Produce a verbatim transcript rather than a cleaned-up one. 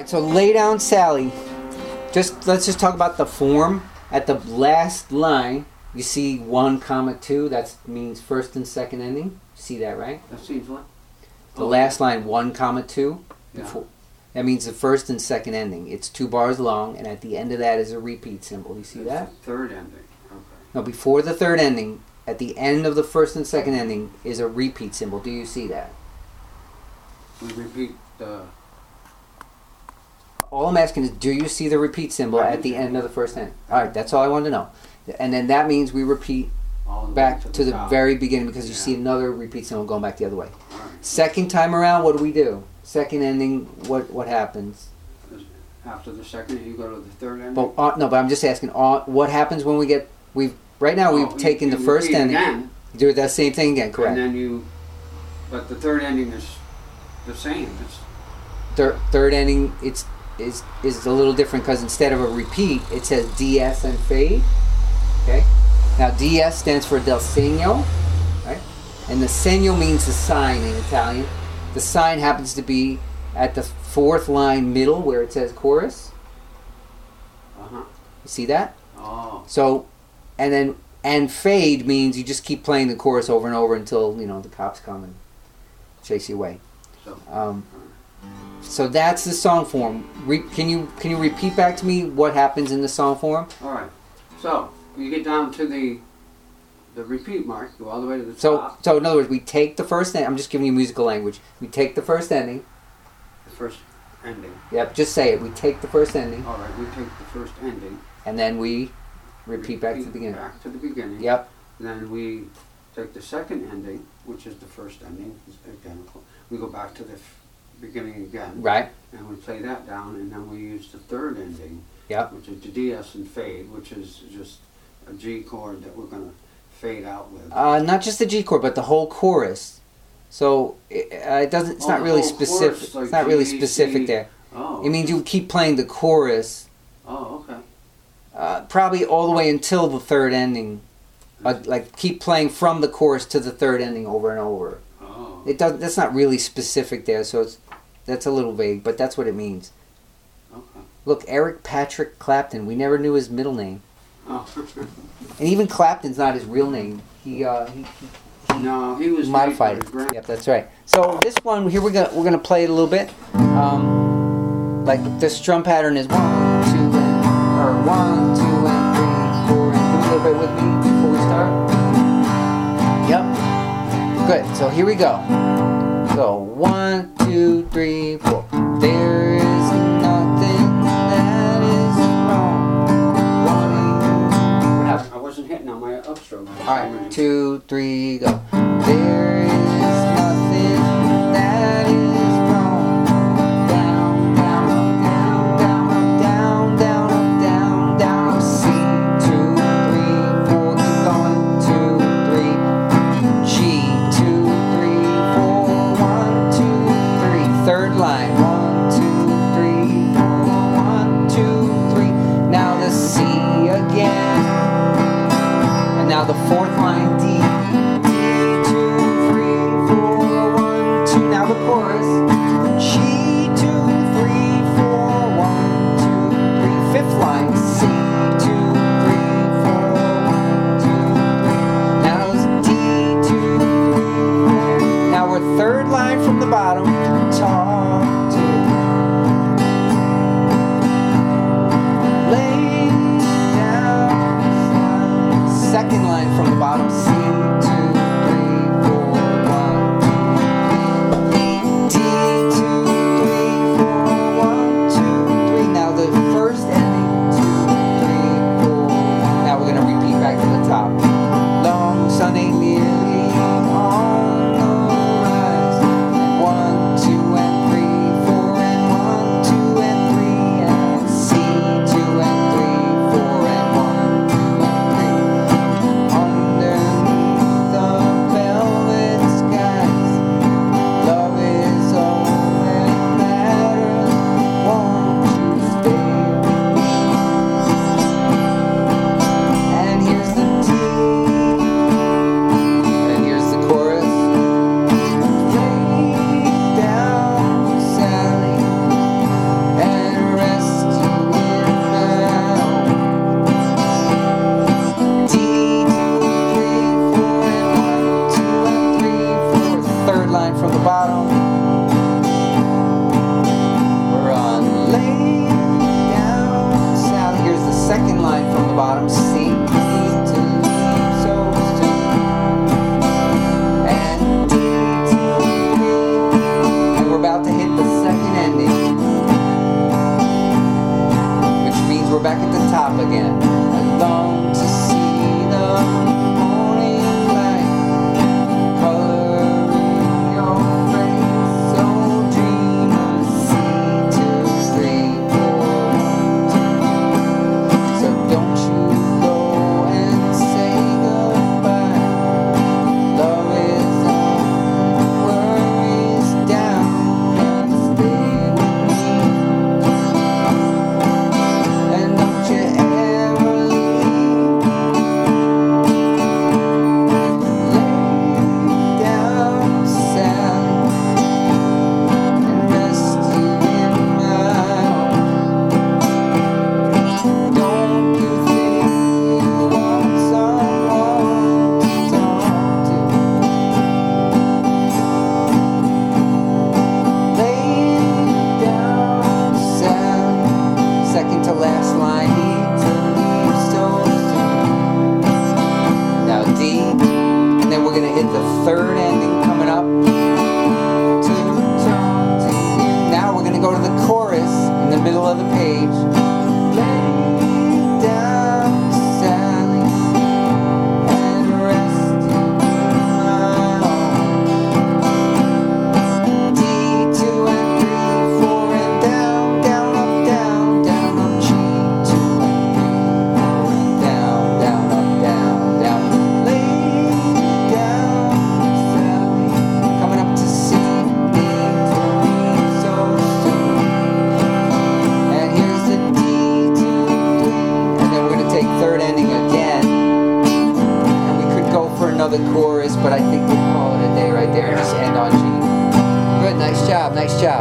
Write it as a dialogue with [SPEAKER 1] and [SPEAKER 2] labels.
[SPEAKER 1] right, so lay down Sally. Just let's just talk about the form. At the last line, you see one comma two. That means first and second ending. See that, right?
[SPEAKER 2] That seems like
[SPEAKER 1] the
[SPEAKER 2] oh,
[SPEAKER 1] last line, one comma two.
[SPEAKER 2] Yeah.
[SPEAKER 1] Before, that means the first and second ending. It's two bars long, and at the end of that is a repeat symbol. You see
[SPEAKER 2] it's
[SPEAKER 1] that?
[SPEAKER 2] The third ending. Okay.
[SPEAKER 1] No, before the third ending, at the end of the first and second ending is a repeat symbol. Do you see that?
[SPEAKER 2] We repeat the.
[SPEAKER 1] All I'm asking is, do you see the repeat symbol at the end of the first ending? All right, that's all I wanted to know. And then that means we repeat
[SPEAKER 2] All the
[SPEAKER 1] back
[SPEAKER 2] way
[SPEAKER 1] to the
[SPEAKER 2] top.
[SPEAKER 1] very beginning because you
[SPEAKER 2] Yeah.
[SPEAKER 1] see another repeat symbol going back the other way.
[SPEAKER 2] All right.
[SPEAKER 1] Second time around, what do we do? Second ending, what what happens?
[SPEAKER 2] After the second, you go to the third ending.
[SPEAKER 1] But uh, no, but I'm just asking, uh, what happens when we get we've right now we've
[SPEAKER 2] Oh,
[SPEAKER 1] taken
[SPEAKER 2] you,
[SPEAKER 1] the
[SPEAKER 2] you
[SPEAKER 1] first
[SPEAKER 2] repeat
[SPEAKER 1] ending,
[SPEAKER 2] again,
[SPEAKER 1] do that same thing again, correct?
[SPEAKER 2] and then you, but the third ending is the same. It's
[SPEAKER 1] Third third ending, it's is is a little different because instead of a repeat, it says D S and fade. Okay, now D S stands for del segno, right? And the segno means the sign in Italian. The sign happens to be at the fourth line middle where it says chorus.
[SPEAKER 2] uh huh.
[SPEAKER 1] You see that?
[SPEAKER 2] Oh.
[SPEAKER 1] So, and then and fade means you just keep playing the chorus over and over until you know the cops come and chase you away.
[SPEAKER 2] So.
[SPEAKER 1] Um, so that's the song form. Re- can you can you repeat back to me what happens in the song form?
[SPEAKER 2] All right. So you get down to the the repeat mark. Go all the way to the
[SPEAKER 1] So
[SPEAKER 2] top.
[SPEAKER 1] so in other words, we take the first ending. I'm just giving you musical language. We take the first ending.
[SPEAKER 2] The first ending.
[SPEAKER 1] Yep, just say it. We take the first ending,
[SPEAKER 2] All right. We take the first ending.
[SPEAKER 1] and then we repeat back to the beginning.
[SPEAKER 2] Back to the beginning.
[SPEAKER 1] Yep.
[SPEAKER 2] Then we take the second ending, which is the first ending. It's identical. We go back to the f- beginning again.
[SPEAKER 1] Right.
[SPEAKER 2] And we play that down, and then we use the third ending,
[SPEAKER 1] Yep.
[SPEAKER 2] which is the D S and fade, which is just a G chord that we're going to fade out with.
[SPEAKER 1] Uh, not just the G chord, but the whole chorus. So it, uh, it doesn't. It's
[SPEAKER 2] Oh,
[SPEAKER 1] not
[SPEAKER 2] the
[SPEAKER 1] really
[SPEAKER 2] whole
[SPEAKER 1] specific.
[SPEAKER 2] chorus, like
[SPEAKER 1] it's not really
[SPEAKER 2] G,
[SPEAKER 1] specific
[SPEAKER 2] C.
[SPEAKER 1] there.
[SPEAKER 2] Oh.
[SPEAKER 1] It means you keep playing the chorus,
[SPEAKER 2] Oh, okay.
[SPEAKER 1] uh, probably all the way until the third ending. Uh, like keep playing from the chorus to the third ending over and over.
[SPEAKER 2] Oh.
[SPEAKER 1] It does. That's not really specific there, so it's that's a little vague, but that's what it means.
[SPEAKER 2] Okay.
[SPEAKER 1] Look, Eric Patrick Clapton. We never knew his middle name,
[SPEAKER 2] Oh.
[SPEAKER 1] and even Clapton's not his real name. He uh, he,
[SPEAKER 2] no, he was
[SPEAKER 1] modified
[SPEAKER 2] named
[SPEAKER 1] it.
[SPEAKER 2] by Grant.
[SPEAKER 1] Yep, that's right. So this one here we're gonna we're gonna play it a little bit. Um, like the strum pattern is one, two, and or one, two, and three, four, and do a little bit with me before we start. Yep. Good. So here we go. So one, two, three, four. There is nothing that is wrong. One. What happened?
[SPEAKER 2] I wasn't hitting on my upstroke.
[SPEAKER 1] All right, two, three, go. There is nothing that is wrong. Down, down, down, down, down, down, up, down, down, up. C, two, three, four, keep going. Two, three. G, two, three, four, one, two, three. Third line. One, two, three, four, one, two, three. Now the C again. And now the fourth line, D. top again. I long to see the morning light coloring your face. So dream of sea to three, four, one, two. So don't you go and say goodbye. Love is on, worries down, and stay with me. And don't you ever leave. Lay down sand and rest you in my arms. Don't you think you want someone to talk to? Lay down sand. Second to last line, need to leave so soon. Now D, and then we're gonna hit the third ending coming up. To talk to you. Now we're gonna go to the chorus in the middle of the page. Lay down, Sally, and rest in my arms. D, two and three, four and down, down, up, down, down, up, G, two and three, four and down, down, up, down, down. Lay down, Sally, coming up to C, need to leave so soon. And here's the D, two, three, and then we're gonna take third ending again. And we could go for another chorus, but I think we'll call it a day right there and just end on G. Good, nice job, nice job.